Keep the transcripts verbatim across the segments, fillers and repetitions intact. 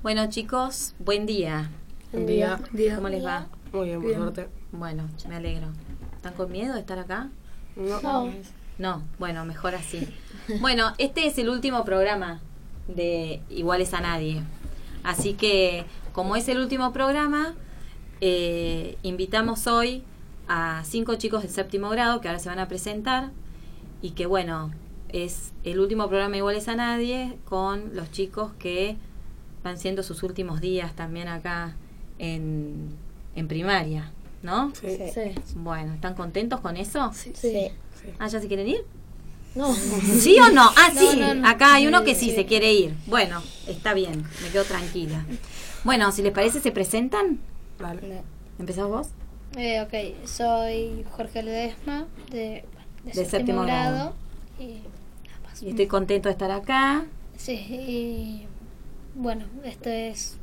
Bueno, chicos, buen día. Buen día. día. ¿Cómo les va? Muy bien, por suerte. Bueno, me alegro. ¿Están con miedo de estar acá? No. No. No, bueno, mejor así. Bueno, este es el último programa de Iguales a Nadie. Así que, como es el último programa, eh, invitamos hoy a cinco chicos del séptimo grado que ahora se van a presentar y que, bueno, es el último programa Iguales a Nadie con los chicos que van siendo sus últimos días también acá en, en primaria, ¿no? Sí. Sí. Bueno, ¿están contentos con eso? Sí. Sí. Ah, ¿ya se quieren ir? No. ¿Sí o no? Ah, sí. No, no, no. Acá hay uno que Sí. sí se quiere ir. Bueno, está bien, me quedo tranquila. Bueno, si les parece, ¿se presentan? Vale. ¿Empezás vos? Eh, ok, soy Jorge Ledesma, de, de Del séptimo, séptimo grado. grado. Y nada más. Y estoy contento de estar acá. Sí, y bueno, esto es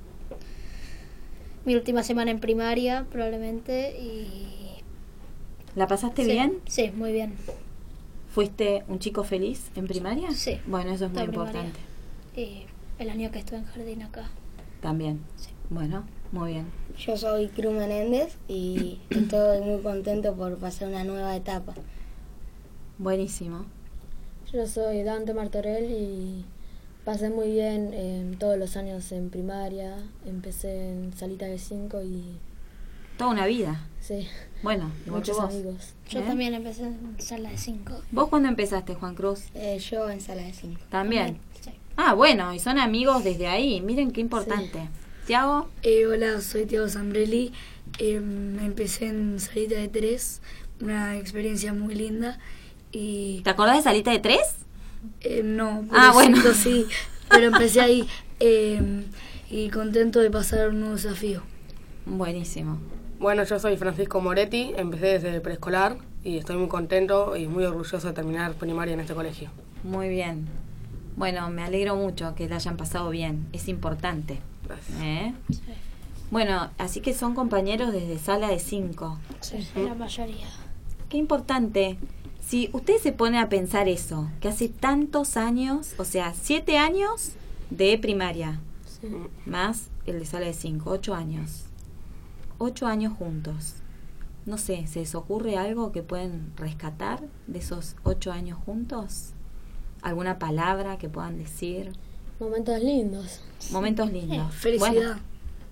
mi última semana en primaria, probablemente. Y ¿La pasaste sí, bien? Sí, muy bien. ¿Fuiste un chico feliz en primaria? Sí. Bueno, eso es muy Toda primaria. importante. Y el año que estuve en jardín acá. También. Sí. Bueno, muy bien. Yo soy Cruz Menéndez y estoy muy contento por pasar una nueva etapa. Buenísimo. Yo soy Dante Martorell y pasé muy bien eh, todos los años en primaria. Empecé en salita de cinco y Toda una vida. sí, Bueno, igual que muchos vos. amigos. Yo ¿Eh? también empecé en sala de cinco. ¿Vos cuándo empezaste, Juan Cruz? Eh, yo en sala de cinco. También. Sí. Ah, bueno, y son amigos desde ahí. Miren qué importante. Tiago, Eh, hola, soy Tiago Zambrelli. Eh, empecé en salita de tres, una experiencia muy linda. Y ¿te acordás de Salita de Tres? eh, no, Ah, bueno. pobrecito, sí, pero empecé ahí eh, y contento de pasar un nuevo desafío. Buenísimo. Bueno, yo soy Francisco Moretti, empecé desde preescolar y estoy muy contento y muy orgulloso de terminar primaria en este colegio. Muy bien. Bueno, me alegro mucho que la hayan pasado bien. Es importante. Gracias. ¿Eh? Sí. Bueno, así que son compañeros desde sala de cinco. Sí, la mayoría. Qué importante. Si usted se pone a pensar eso, que hace tantos años, o sea, siete años de primaria, Sí. más el de sala de cinco, ocho años. Ocho años juntos. No sé, ¿se les ocurre algo que pueden rescatar de esos ocho años juntos? ¿Alguna palabra que puedan decir? Momentos lindos. Momentos lindos. Felicidad. Bueno,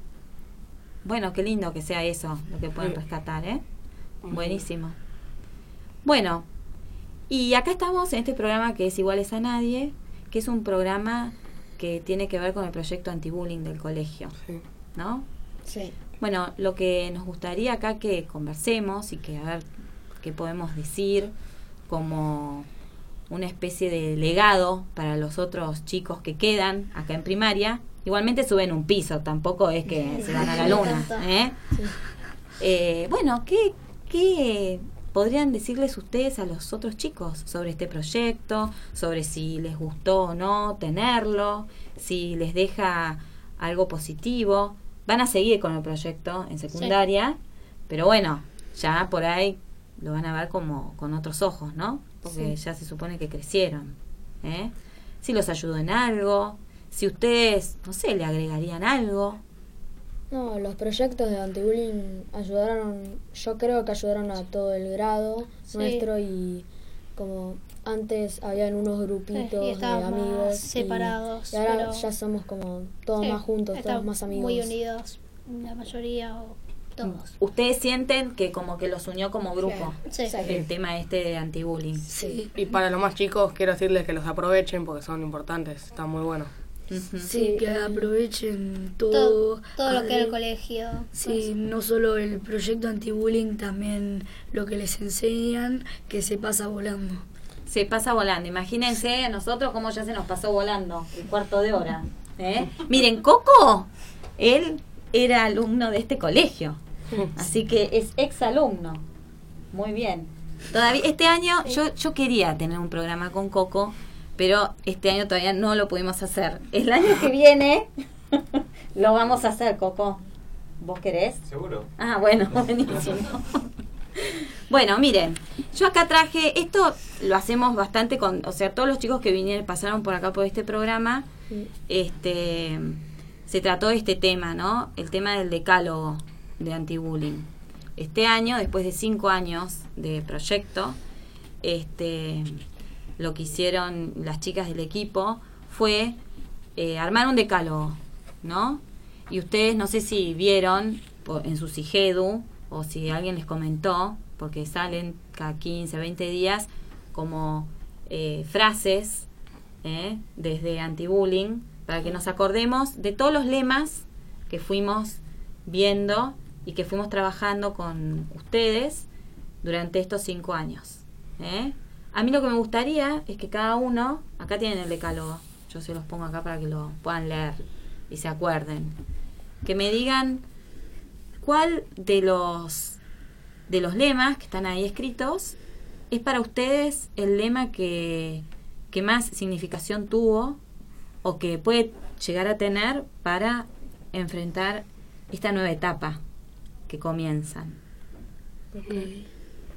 bueno, qué lindo que sea eso lo que pueden Sí. rescatar, ¿eh? Buenísimo. Bueno, y acá estamos en este programa que es Iguales a Nadie, que es un programa que tiene que ver con el proyecto anti-bullying del colegio, Sí. ¿no? Sí. Bueno, lo que nos gustaría acá que conversemos y que a ver qué podemos decir como una especie de legado para los otros chicos que quedan acá en primaria. Igualmente suben un piso, tampoco es que se van a la luna, ¿eh? Eh, bueno, ¿qué, ¿qué podrían decirles ustedes a los otros chicos sobre este proyecto? Sobre si les gustó o no tenerlo, si les deja algo positivo. Van a seguir con el proyecto en secundaria, sí. Pero bueno, ya por ahí lo van a ver como con otros ojos, ¿no? Porque sí. Ya se supone que crecieron, ¿eh? Si los ayudó en algo, si ustedes, no sé, le agregarían algo. No, los proyectos de anti-bullying ayudaron, yo creo que ayudaron a todo el grado Sí. nuestro y como antes habían unos grupitos Sí, y de estábamos amigos y- separados, y, ahora pero- ya somos como todos Sí, más juntos, todos estamos más amigos. muy unidos, la mayoría o todos. Ustedes sienten que como que los unió como grupo, Sí. el tema este de anti-bullying. Sí. Y para los más chicos quiero decirles que los aprovechen porque son importantes, están muy buenos. Ujú. Sí, que aprovechen Todo, todo. todo lo que era el Ah, colegio. Sí, no solo el proyecto anti-bullying, también lo que les enseñan, que se pasa volando. Se pasa volando. Imagínense a nosotros cómo ya se nos pasó volando el cuarto de hora. ¿eh? Miren, Coco, él era alumno de este colegio. Así que es ex alumno. Muy bien. Todavía este año yo, yo quería tener un programa con Coco, pero este año todavía no lo pudimos hacer. El año que viene lo vamos a hacer, Coco. ¿Vos querés? ¿Seguro? Ah, bueno, buenísimo. Bueno, miren, yo acá traje, esto lo hacemos bastante con, o sea, todos los chicos que vinieron, pasaron por acá por este programa, Sí. este, se trató este tema, ¿no? El tema del decálogo de antibullying. Este año, después de cinco años de proyecto, este, lo que hicieron las chicas del equipo fue eh, armar un decálogo, ¿no? Y ustedes, no sé si vieron en su SIGEDU o si alguien les comentó, porque salen cada quince, veinte días como eh, frases eh, desde antibullying, para que nos acordemos de todos los lemas que fuimos viendo y que fuimos trabajando con ustedes durante estos cinco años. ¿eh? A mí lo que me gustaría es que cada uno, acá tienen el decálogo, yo se los pongo acá para que lo puedan leer y se acuerden, que me digan cuál de los de los lemas que están ahí escritos es para ustedes el lema que, que más significación tuvo o que puede llegar a tener para enfrentar esta nueva etapa que comienzan. Okay.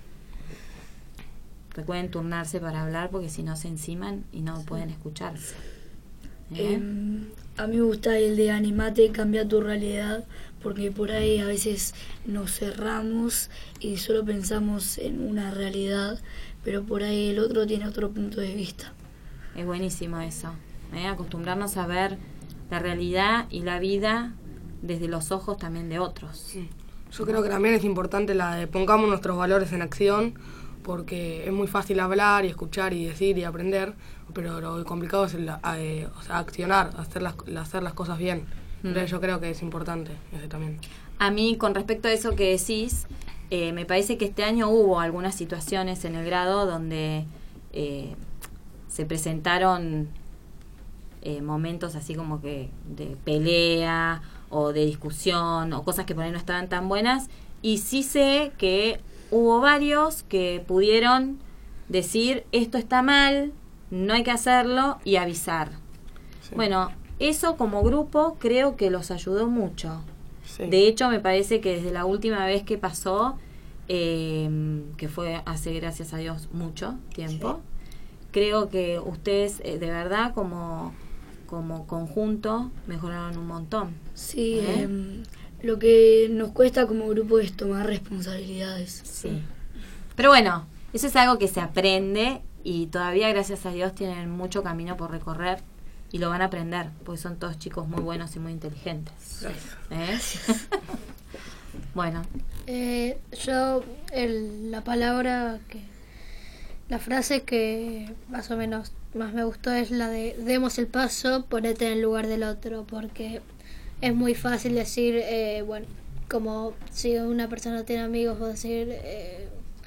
Recuerden turnarse para hablar porque si no se enciman y no sí. pueden escucharse. ¿Eh? Eh, a mí me gusta el de animate, cambia tu realidad, porque por ahí a veces nos cerramos y solo pensamos en una realidad, pero por ahí el otro tiene otro punto de vista. Es buenísimo eso, ¿eh? Acostumbrarnos a ver la realidad y la vida desde los ojos también de otros. Sí. Yo creo que también es importante la de pongamos nuestros valores en acción, porque es muy fácil hablar y escuchar y decir y aprender, pero lo complicado es el, eh, o sea, accionar, hacer las, hacer las cosas bien. Entonces yo creo que es importante ese también. A mí, con respecto a eso que decís, eh, me parece que este año hubo algunas situaciones en el grado donde eh, se presentaron eh, momentos así como que de pelea o de discusión o cosas que por ahí no estaban tan buenas, y sí sé que hubo varios que pudieron decir esto está mal, no hay que hacerlo y avisar. Sí. Bueno, eso como grupo creo que los ayudó mucho. Sí. De hecho, me parece que desde la última vez que pasó, eh, que fue hace, gracias a Dios, mucho tiempo, sí. creo que ustedes eh, de verdad como, como conjunto mejoraron un montón. Sí, ¿eh? eh, lo que nos cuesta como grupo es tomar responsabilidades. Sí. Pero bueno, eso es algo que se aprende y todavía, gracias a Dios, tienen mucho camino por recorrer. Y lo van a aprender, porque son todos chicos muy buenos y muy inteligentes. Gracias. ¿Eh? Bueno. Eh, yo, el, la palabra, que la frase que más o menos más me gustó es la de demos el paso, ponete en el lugar del otro, porque es muy fácil decir, eh, bueno, como si una persona tiene amigos, o decir, eh,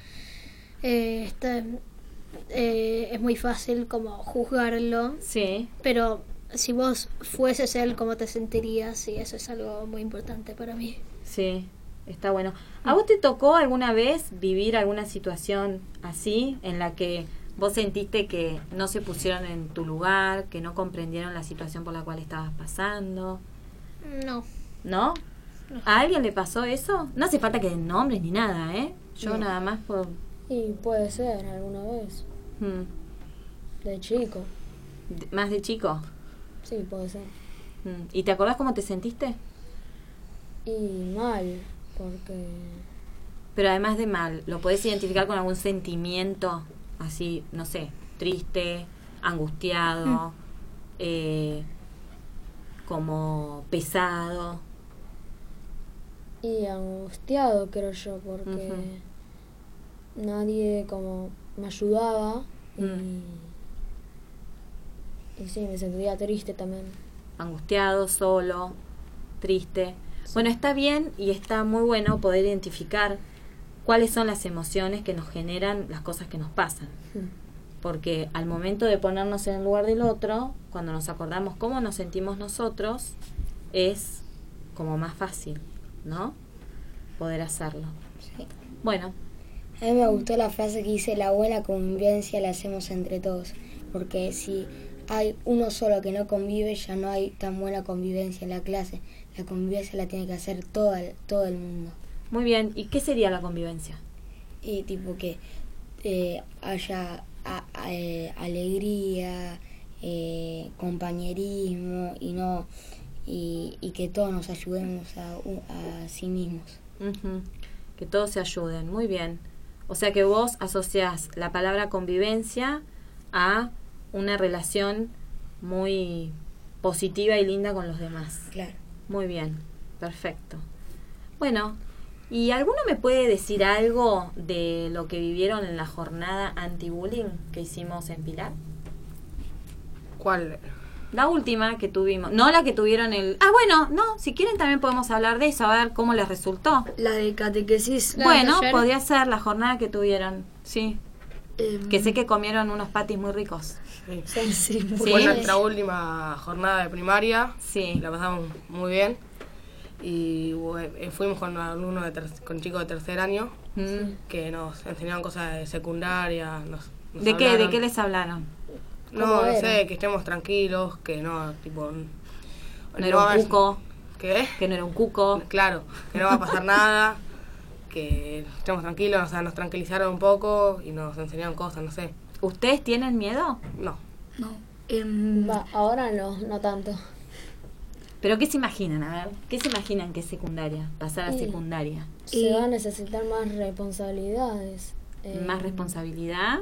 eh, está... Eh, es muy fácil como juzgarlo, sí. pero si vos fueses él, ¿cómo te sentirías? Y eso es algo muy importante para mí. Sí, está bueno. ¿A vos te tocó alguna vez vivir alguna situación así, en la que vos sentiste que no se pusieron en tu lugar, que no comprendieron la situación por la cual estabas pasando? No. ¿No? No. ¿A alguien le pasó eso? No hace falta que den nombres ni nada, ¿eh? Yo no. nada más por... Y puede ser alguna vez. Hmm. De chico. De, ¿Más de chico? Sí, puede ser. Hmm. ¿Y te acordás cómo te sentiste? Y mal, porque... Pero además de mal, ¿lo podés identificar con algún sentimiento así, no sé, triste, angustiado, hmm. eh, como pesado? Y angustiado, creo yo, porque... Uh-huh. Nadie como me ayudaba y, mm. y sí, me sentía triste también. Angustiado, solo, triste. Sí. Bueno, está bien y está muy bueno poder identificar cuáles son las emociones que nos generan las cosas que nos pasan. Mm. Porque al momento de ponernos en el lugar del otro, cuando nos acordamos cómo nos sentimos nosotros, es como más fácil, ¿no? Poder hacerlo. Sí. Bueno. A mí me gustó la frase que dice, la buena convivencia la hacemos entre todos, porque si hay uno solo que no convive, ya no hay tan buena convivencia en la clase. La convivencia la tiene que hacer todo el, todo el mundo. Muy bien, ¿y qué sería la convivencia? Y tipo que eh, haya a, a, eh, alegría, eh, compañerismo y no y, y que todos nos ayudemos a, a sí mismos. Uh-huh. Que todos se ayuden, muy bien. O sea que vos asociás la palabra convivencia a una relación muy positiva y linda con los demás. Claro. Muy bien, perfecto. Bueno, ¿y alguno me puede decir algo de lo que vivieron en la jornada anti-bullying que hicimos en Pilar? ¿Cuál? La última que tuvimos, no la que tuvieron el... Ah, bueno, no, si quieren también podemos hablar de eso, a ver cómo les resultó. La de catequesis. La Bueno, de ayer. podría ser la jornada que tuvieron, sí. eh, Que sé que comieron unos patis muy ricos. Sí. sí, muy Sí. Fue nuestra última jornada de primaria. Sí. La pasamos muy bien. Y eh, fuimos con alumnos de ter- con chicos de tercer año Mm. que nos enseñaban cosas de secundaria. Nos, nos ¿De qué, ¿De hablaron. qué les hablaron? No, ¿Cómo no era? sé, que estemos tranquilos, que no, tipo... No era un va a- cuco, ¿Qué? que no era un cuco. Claro, que no va a pasar nada, que estemos tranquilos, o sea, nos tranquilizaron un poco y nos enseñaron cosas, no sé. ¿Ustedes tienen miedo? No, No. em, Va, ahora no, no tanto. ¿Pero qué se imaginan? A ver, ¿qué se imaginan que es secundaria? Pasar a Sí. secundaria. Se Y- va a necesitar más responsabilidades. eh, Más responsabilidad.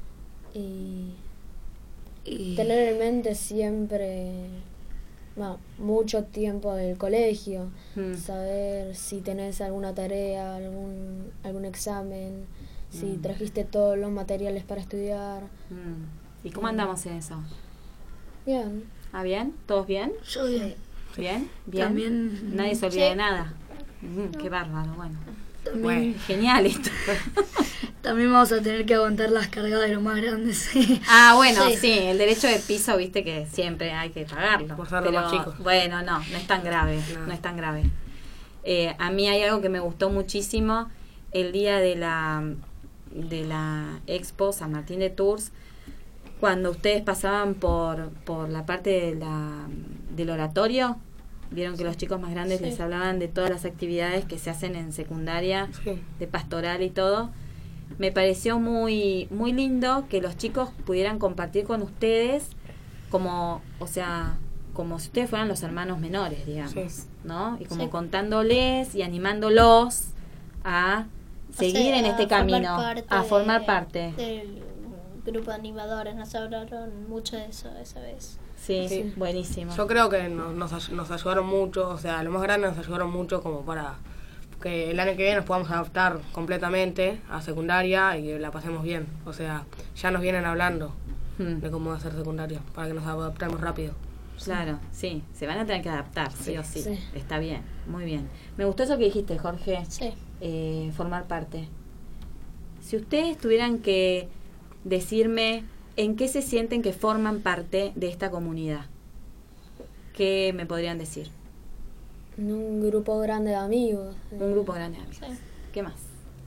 Y y- tener en mente siempre va, mucho tiempo del colegio. Mm. Saber si tenés alguna tarea, algún, algún examen, si Mm. trajiste todos los materiales para estudiar. Mm. ¿Y cómo andamos en eso? Bien. ¿Ah, bien? ¿Todos bien? yo bien. ¿Bien? ¿Bien? También- Nadie se olvida Sí. de nada. Mm, qué bárbaro, bueno. También, Bueno. Genial esto. también vamos a tener que aguantar las cargadas de los más grandes. Ah, bueno, sí. Sí. el derecho de piso, viste que siempre hay que pagarlo. Por ser los Pero, más chicos. bueno, no, no es tan grave, no, No. es tan grave. Eh, a mí hay algo que me gustó muchísimo el día de la de la Expo San Martín de Tours, cuando ustedes pasaban por por la parte de la del oratorio. Vieron que los chicos más grandes Sí. les hablaban de todas las actividades que se hacen en secundaria, sí, de pastoral y todo. Me pareció muy muy lindo que los chicos pudieran compartir con ustedes como, o sea, como si ustedes fueran los hermanos menores, digamos, Sí. ¿no? Y como Sí. contándoles y animándolos a seguir sea, en este a formar camino, parte a formar de- parte. del grupo de animadores. Nos hablaron mucho de eso esa vez. Sí, Sí. buenísimo. yo creo que nos, nos, ay- nos ayudaron mucho, o sea, los más grandes nos ayudaron mucho como para que el año que viene nos podamos adaptar completamente a secundaria y que la pasemos bien. O sea, ya nos vienen hablando Mm, de cómo hacer secundaria para que nos adaptemos rápido. claro, sí, se van a tener que adaptar, sí, o sí. Sí. Está bien, muy bien. Me gustó eso que dijiste, Jorge. Sí. eh, formar parte. Si ustedes tuvieran que decirme en qué se sienten que forman parte de esta comunidad, ¿qué me podrían decir? En un grupo grande de amigos. eh, Un grupo grande de amigos. Sí. ¿Qué más?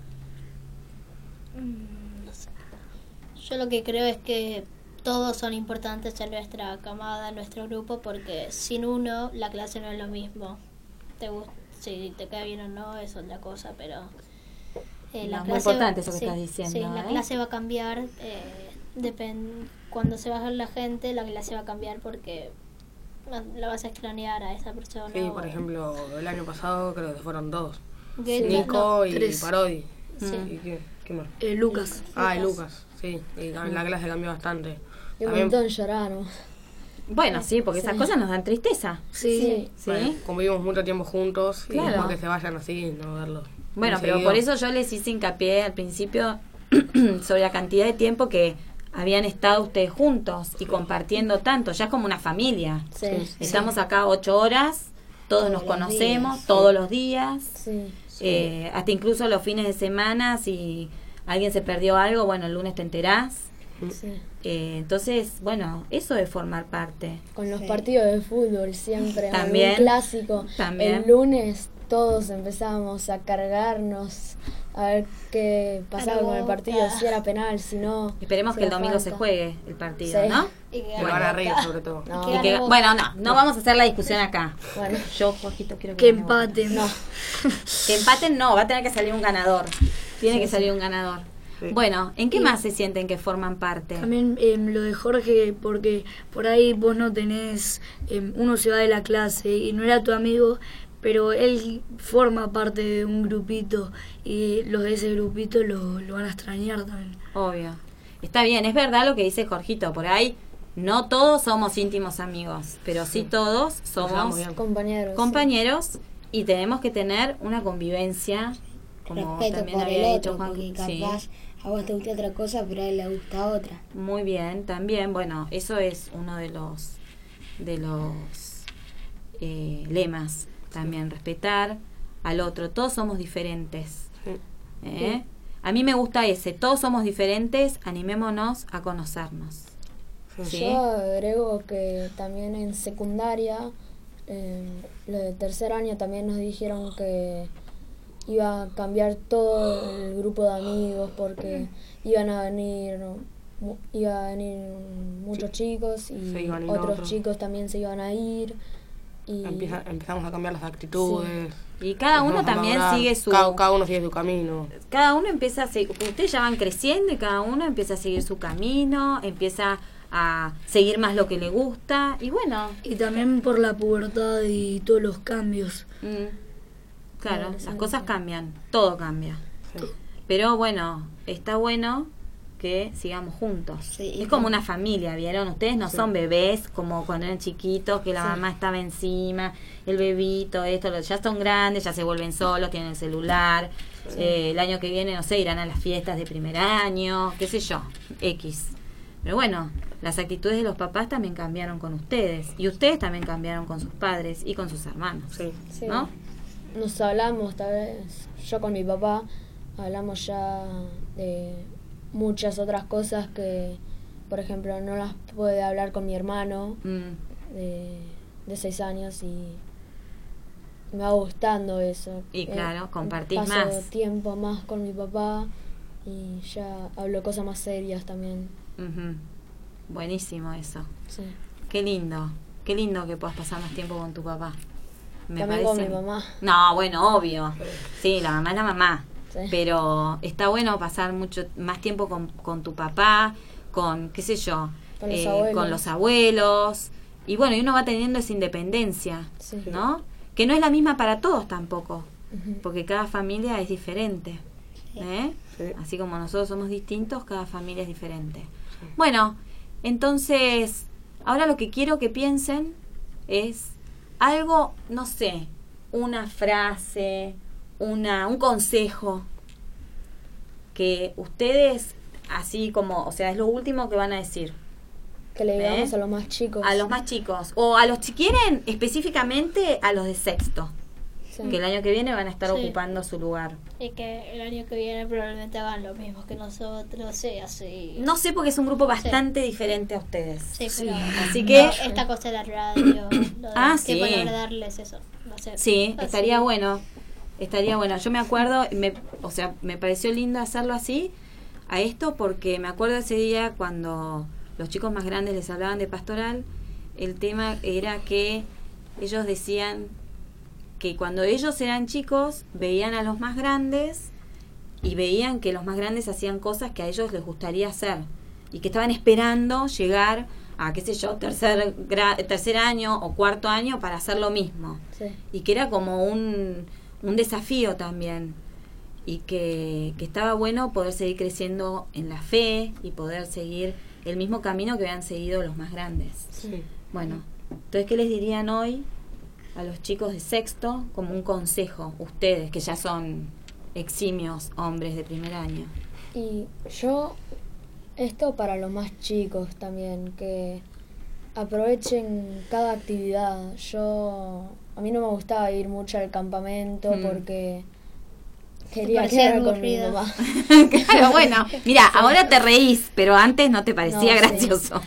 No sé. Yo lo que creo es que todos son importantes en nuestra camada, en nuestro grupo, porque sin uno la clase no es lo mismo. Te gusta, si te cae bien o no es otra cosa, pero eh, la No, muy clase importante eso que sí, estás diciendo, Sí, la ¿eh? clase va a cambiar. Eh, depend, cuando se baja la gente, la clase va a cambiar porque la, la vas a extrañar a esa persona. Sí, o- por ejemplo, el año pasado creo que fueron dos. que- Nico no, y tres. Parodi. Sí. ¿Y qué, qué más? Eh, Lucas. Ah, y Lucas, sí. Y cam- la clase cambió bastante. Y un También, montón lloraron. Bueno, sí, porque esas Sí. cosas nos dan tristeza. Sí. ¿Sí? bueno, convivimos mucho tiempo juntos y Claro. mejor que se vayan así, no verlos. Bueno, muy pero seguido. por eso yo les hice hincapié al principio sobre la cantidad de tiempo que habían estado ustedes juntos y compartiendo tanto. Ya es como una familia. Sí. Estamos acá ocho horas, todos Todos nos los conocemos, días. todos los días. Sí. Eh, hasta incluso los fines de semana, si alguien se perdió algo, bueno, el lunes te enterás. Sí. Eh, entonces, bueno, eso es formar parte. Con los Sí. partidos de fútbol siempre, También. algún clásico. También. El lunes todos empezamos a cargarnos a ver qué pasaba A la con el partido, boca. si era penal, si no. Esperemos si que el era domingo se falta. juegue el partido, Sí. ¿no? y que Que van a reír sobre todo. No. que Y que- gane Boca. bueno, no, no vamos a hacer la discusión acá. Bueno. Yo, Jorgito, quiero que Que gane Boca. empaten. No. Que empaten no, va a tener que salir un ganador. Tiene Sí, que sí. salir un ganador. Sí. Bueno, ¿en qué Y- más se sienten que forman parte? También em, lo de Jorge, porque por ahí vos no tenés, em, uno se va de la clase y no era tu amigo, pero él forma parte de un grupito y los de ese grupito lo, lo van a extrañar también. Obvio. Está bien, es verdad lo que dice Jorgito, por ahí no todos somos íntimos amigos, pero sí, Sí. todos Nos somos llevamos bien. Compañeros. compañeros y tenemos que tener una convivencia, como Respeto también por había el dicho otro, Juan. porque Sí. capaz a vos te gusta otra cosa, pero a él le gusta otra. Muy bien, también, bueno, eso es uno de los de los eh, lemas, también respetar al otro, todos somos diferentes. Sí. ¿eh? A mí me gusta ese, todos somos diferentes, animémonos a conocernos. ¿sí? Yo agrego que también en secundaria, eh, lo de tercer año también nos dijeron que iba a cambiar todo el grupo de amigos porque iban a venir mu- iba a venir muchos chicos y Se iban a ir otros otros. chicos también se iban a ir y Empieza- empezamos a cambiar las actitudes. Y cada uno empezamos a también madurar. sigue su... Cada, cada uno sigue su camino. cada uno empieza a seguir, ustedes ya van creciendo y cada uno empieza a seguir su camino, empieza a seguir más lo que le gusta y bueno, Y también por la pubertad y todos los cambios. mm, claro, Adolescencia. las cosas cambian, todo cambia. Sí. Pero bueno, está bueno que sigamos juntos. Sí, y es como con- una familia, ¿vieron? Ustedes no Sí. son bebés como cuando eran chiquitos, que la Sí. mamá estaba encima, el bebito, esto, lo- ya son grandes, ya se vuelven solos, tienen el celular. Eh, el año que viene, no sé, irán a las fiestas de primer año, qué sé yo, X. Pero bueno, las actitudes de los papás también cambiaron con ustedes. Y ustedes también cambiaron con sus padres y con sus hermanos. Sí. sí, ¿no? nos hablamos tal vez yo con mi papá hablamos ya de muchas otras cosas que por ejemplo no las puede hablar con mi hermano Mm, de, de seis años y me va gustando eso. Y Eh, claro, compartís paso más. tiempo más con mi papá y ya hablo cosas más serias también. ujú. Buenísimo eso. Sí. Qué lindo. Qué lindo que puedas pasar más tiempo con tu papá. Me También con parece- mi mamá. No, bueno, obvio. Sí, la mamá es la mamá. Sí. Pero está bueno pasar mucho más tiempo con, con tu papá, con, qué sé yo, Con los eh, abuelos. con los abuelos. Y bueno, y uno va teniendo esa independencia, Sí. ¿no? Que no es la misma para todos tampoco, Ujú. porque cada familia es diferente. ¿eh? Sí. Así como nosotros somos distintos, cada familia es diferente. Bueno, entonces, ahora lo que quiero que piensen es algo, no sé, una frase, una, un consejo que ustedes, así como, o sea, es lo último que van a decir Que le digamos ¿Eh? a los más chicos. a los más chicos, o a los, si quieren, específicamente a los de sexto, Sí. que el año que viene van a estar Sí. ocupando su lugar. Y que el año que viene probablemente hagan lo mismo que nosotros, sí, así. No sé porque es un grupo bastante diferente a ustedes. Sí, pero Así que, no, esta cosa de la radio, lo de Ah, qué sí. palabra darles eso. No sé. sí, Así. estaría bueno. Estaría bueno. Yo me acuerdo, me, o sea, me pareció lindo hacerlo así, a esto, porque me acuerdo ese día cuando los chicos más grandes les hablaban de pastoral, el tema era que ellos decían que cuando ellos eran chicos veían a los más grandes y veían que los más grandes hacían cosas que a ellos les gustaría hacer y que estaban esperando llegar a, qué sé yo, tercer, gra- tercer año o cuarto año para hacer lo mismo. Sí. Y que era como un, un desafío también y que, que estaba bueno poder seguir creciendo en la fe y poder seguir el mismo camino que habían seguido los más grandes. Sí. Bueno, entonces, ¿qué les dirían hoy a los chicos de sexto como un consejo, ustedes que ya son eximios hombres de primer año? Y yo, esto para los más chicos también, que aprovechen cada actividad. Yo, a mí no me gustaba ir mucho al campamento Mm. porque quería parecía quedar con mi aburrido. mamá. Claro, bueno, mira, ahora te reís, pero antes no te parecía No, sí. gracioso.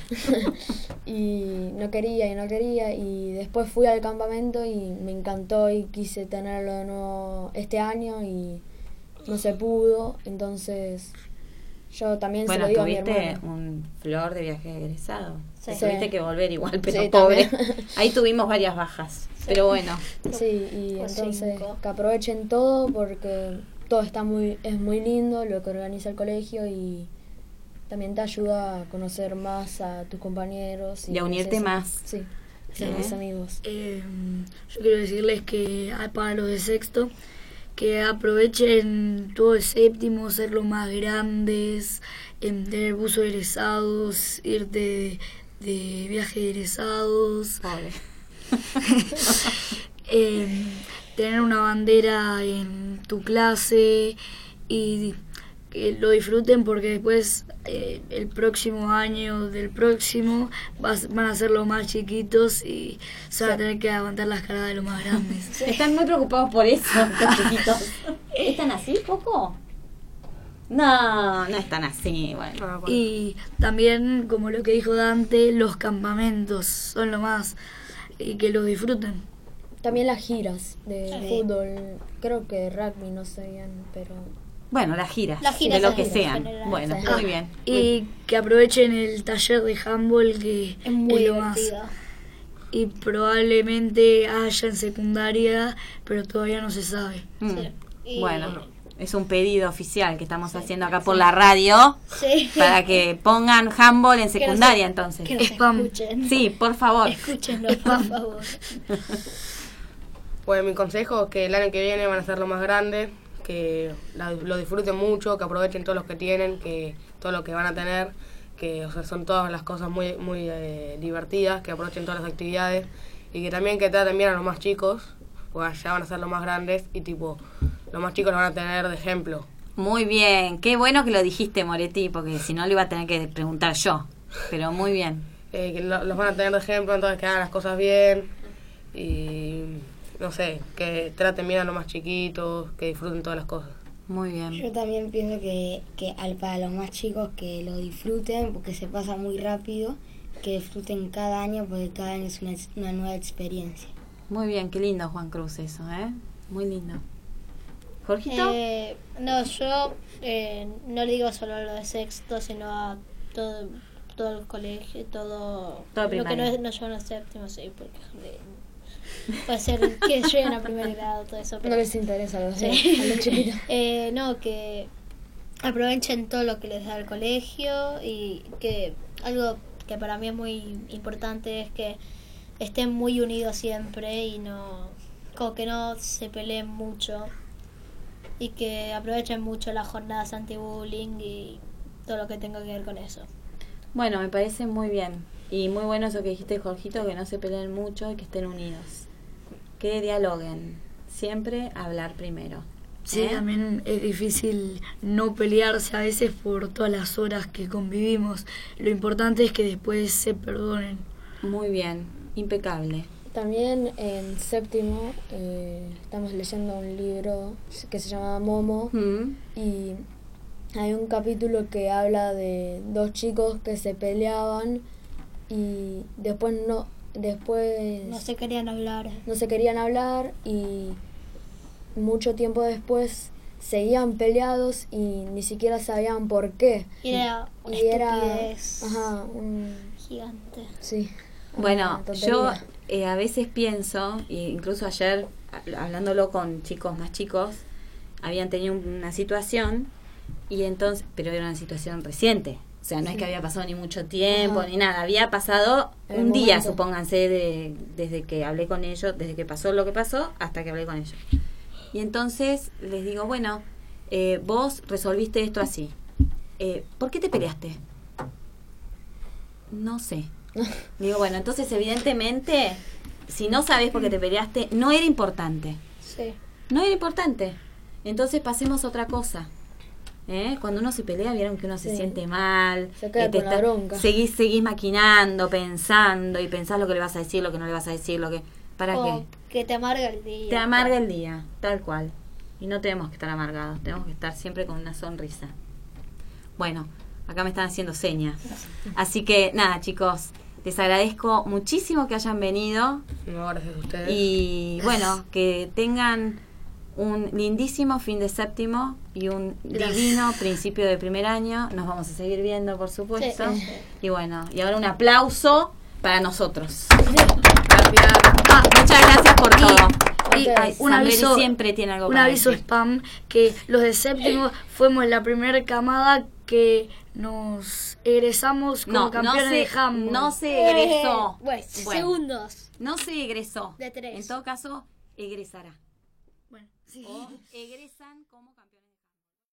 Y no quería y no quería y después fui al campamento y me encantó y quise tenerlo de nuevo este año y no se pudo, entonces yo también Bueno, se lo digo a mi tuviste hermano. un flor de viaje egresado. Sí. Tuviste Sí. que volver igual, pero Sí, pobre. también. Ahí tuvimos varias bajas, pero bueno. Sí, y Fue entonces cinco. que aprovechen todo porque todo está muy, es muy lindo lo que organiza el colegio y también te ayuda a conocer más a tus compañeros. Y a unirte haces- más. Sí, hacer ¿Eh? más amigos. Eh, yo quiero decirles que ah, para los de sexto, que aprovechen todo el séptimo, ser los más grandes, em, tener buzo de egresados, ir de, de viaje de egresados, Pobre. em, tener una bandera en tu clase y que lo disfruten porque después eh, el próximo año del próximo vas- van a ser los más chiquitos y se van a tener que aguantar las caras de los más grandes. Están muy preocupados por eso, estos chiquitos. ¿Están así, Coco? No, no están así, bueno. Ah, bueno. Y también, como lo que dijo Dante, los campamentos son lo más, y que lo disfruten. También las giras de Sí. fútbol, creo que de rugby no sé bien, pero Bueno, las giras, Las giras de lo en que sean. general, Bueno, sí. muy bien. Y que aprovechen el taller de handball, que Es muy lo más. divertido. Y probablemente haya en secundaria, pero todavía no se sabe. Mm. Sí. Y- Bueno, es un pedido oficial que estamos haciendo acá por la radio Sí. para que pongan handball en Que secundaria, nos- entonces. Que nos Spam. escuchen. Sí, por favor. Escúchenlo, por favor. Pues mi consejo es que el año que viene van a ser lo más grandes, que la- lo disfruten mucho, que aprovechen todos los que tienen, que todo lo que van a tener, que o sea, son todas las cosas muy muy eh, divertidas, que aprovechen todas las actividades y que también que traten bien a los más chicos, porque ya van a ser los más grandes y tipo los más chicos los van a tener de ejemplo. Muy bien. Qué bueno que lo dijiste, Moretti, porque si no lo iba a tener que preguntar yo. Pero muy bien. Eh, que lo- los van a tener de ejemplo, entonces que hagan las cosas bien y no sé, que traten bien a los más chiquitos, que disfruten todas las cosas. Muy bien. Yo también pienso que, que al, para los más chicos que lo disfruten porque se pasa muy rápido, que disfruten cada año porque cada año es una, ex- una nueva experiencia. Muy bien, qué lindo, Juan Cruz, eso, ¿eh? Muy lindo. ¿Jorgito? Eh, no, yo eh, no le digo solo a lo de sexto, sino a todo, todo el colegio, todo, Todo lo que primaria. no, no llevan a séptimo, sí, porque eh, puede ser que lleguen a primer grado, todo eso. no Pero, les interesa a los, Sí. a los chiquitos. eh, no, que aprovechen todo lo que les da el colegio y que algo que para mí es muy importante es que estén muy unidos siempre y no, como que no se peleen mucho y que aprovechen mucho las jornadas anti-bullying y todo lo que tenga que ver con eso. Bueno, me parece muy bien. Y muy bueno eso que dijiste, Jorgito, que no se peleen mucho y que estén unidos. Que dialoguen. Siempre hablar primero. Sí, ¿Eh? también es difícil no pelearse a veces por todas las horas que convivimos. Lo importante es que después se perdonen. Muy bien, impecable. También en séptimo eh, estamos leyendo un libro que se llama Momo Mm. y hay un capítulo que habla de dos chicos que se peleaban y después no después No se querían hablar. no se querían hablar y mucho tiempo después seguían peleados y ni siquiera sabían por qué. Y era una Y era estupidez ajá, un, gigante. sí. Bueno, una yo tontería. eh, a veces pienso, e incluso ayer a- hablándolo con chicos más chicos, habían tenido una situación y entonces, pero era una situación reciente. O sea, no es que había pasado ni mucho tiempo Ajá. ni nada, había pasado En un el día, momento. supónganse, de, desde que hablé con ellos, desde que pasó lo que pasó hasta que hablé con ellos. Y entonces les digo, bueno, eh, vos resolviste esto así. Eh, ¿Por qué te peleaste? No sé. Digo, bueno, entonces evidentemente, si no sabes por qué te peleaste, no era importante. Sí. No era importante. Entonces pasemos a otra cosa. ¿Eh? Cuando uno se pelea, vieron que uno se Sí. siente mal. Se queda eh, te con la bronca. Seguís, seguís maquinando, pensando y pensás lo que le vas a decir, lo que no le vas a decir, lo que... ¿Para Como qué? que te amarga el día. Te amarga el día, tal cual. Y no tenemos que estar amargados, tenemos que estar siempre con una sonrisa. Bueno, acá me están haciendo señas. Así que nada, chicos, les agradezco muchísimo que hayan venido No, gracias a ustedes. y bueno, que tengan un lindísimo fin de séptimo y un Gracias. divino principio de primer año. Nos vamos a seguir viendo, por supuesto. Sí. Y bueno, y ahora un aplauso para nosotros. Gracias. Ah, muchas gracias por todo. Y Ay, un Sandrelli aviso, siempre tiene algo un para aviso decir. spam, que los de séptimo fuimos la primera camada que nos egresamos como No, no campeones se, de handball. no se egresó. Bueno, Bueno, segundos. no se egresó. De tres. En todo caso, egresará. Bueno, sí. O egresan como campeones.